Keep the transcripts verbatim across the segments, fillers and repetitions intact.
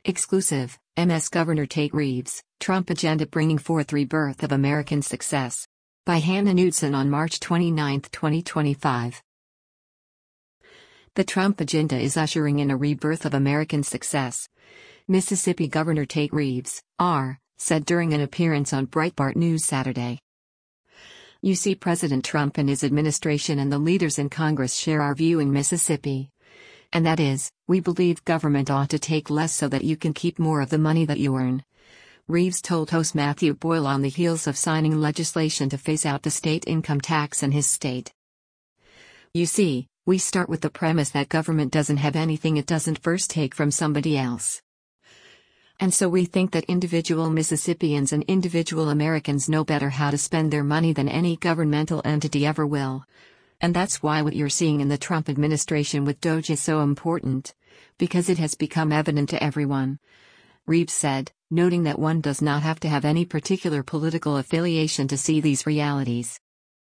Exclusive, M S Governor Tate Reeves, Trump agenda bringing forth rebirth of American success. By Hannah Knudsen on March twenty-ninth, twenty twenty-five. The Trump agenda is ushering in a rebirth of American success. Mississippi Governor Tate Reeves, R., said during an appearance on Breitbart News Saturday. You see, President Trump and his administration and the leaders in Congress share our view in Mississippi. And that is, we believe government ought to take less so that you can keep more of the money that you earn. Reeves told host Matthew Boyle on the heels of signing legislation to phase out the state income tax in his state. You see, we start with the premise that government doesn't have anything it doesn't first take from somebody else. And so we think that individual Mississippians and individual Americans know better how to spend their money than any governmental entity ever will. And that's why what you're seeing in the Trump administration with DOGE is so important, because it has become evident to everyone. Reeves said, noting that one does not have to have any particular political affiliation to see these realities.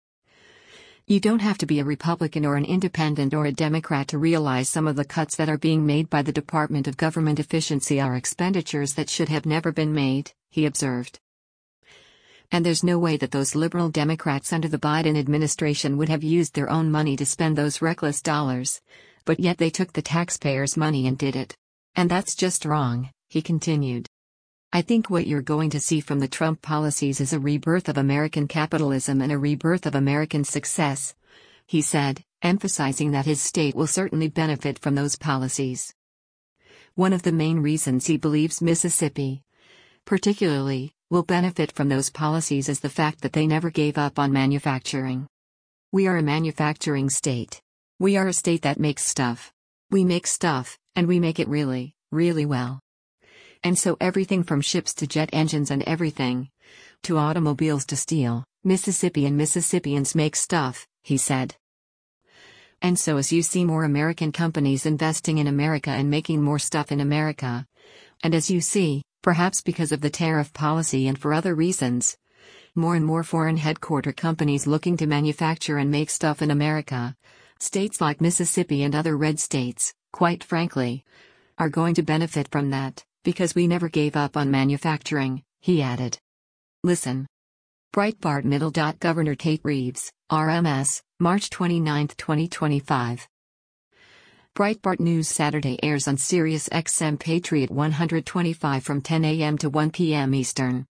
You don't have to be a Republican or an independent or a Democrat to realize some of the cuts that are being made by the Department of Government Efficiency are expenditures that should have never been made, he observed. And there's no way that those liberal Democrats under the Biden administration would have used their own money to spend those reckless dollars. But yet they took the taxpayers' money and did it. And that's just wrong, he continued. I think what you're going to see from the Trump policies is a rebirth of American capitalism and a rebirth of American success, he said, emphasizing that his state will certainly benefit from those policies. One of the main reasons he believes Mississippi, particularly, will benefit from those policies is the fact that they never gave up on manufacturing. We are a manufacturing state. We are a state that makes stuff. We make stuff, and we make it really, really well. And so everything from ships to jet engines and everything, to automobiles to steel, Mississippi and Mississippians make stuff, he said. And so as you see more American companies investing in America and making more stuff in America, and as you see, perhaps because of the tariff policy and for other reasons, more and more foreign headquarter companies looking to manufacture and make stuff in America, states like Mississippi and other red states, quite frankly, are going to benefit from that, because we never gave up on manufacturing, he added. Listen. Breitbart Middle. Governor Tate Reeves, R M S, March twenty-ninth, twenty twenty-five. Breitbart News Saturday airs on Sirius X M Patriot one twenty-five from ten a m to one p m Eastern.